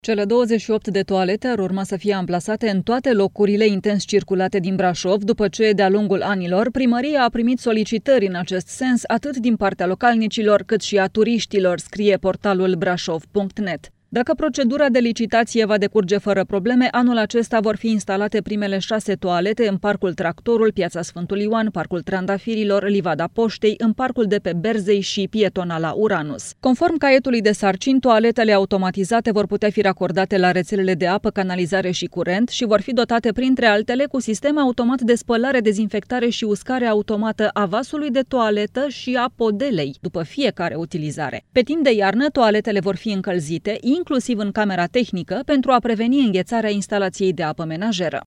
Cele 28 de toalete ar urma să fie amplasate în toate locurile intens circulate din Brașov, după ce, de-a lungul anilor, primăria a primit solicitări în acest sens atât din partea localnicilor cât și a turiștilor, scrie portalul brașov.net. Dacă procedura de licitație va decurge fără probleme, anul acesta vor fi instalate primele 6 toalete în Parcul Tractorul, Piața Sfântul Ioan, Parcul Trandafirilor, Livada Poștei, în Parcul de pe Berzei și Pietonala Uranus. Conform caietului de sarcini, toaletele automatizate vor putea fi racordate la rețelele de apă, canalizare și curent și vor fi dotate, printre altele, cu sistem automat de spălare, dezinfectare și uscare automată a vasului de toaletă și a podelei, după fiecare utilizare. Pe timp de iarnă, toaletele vor fi încălzite, inclusiv în camera tehnică, pentru a preveni înghețarea instalației de apă menajeră.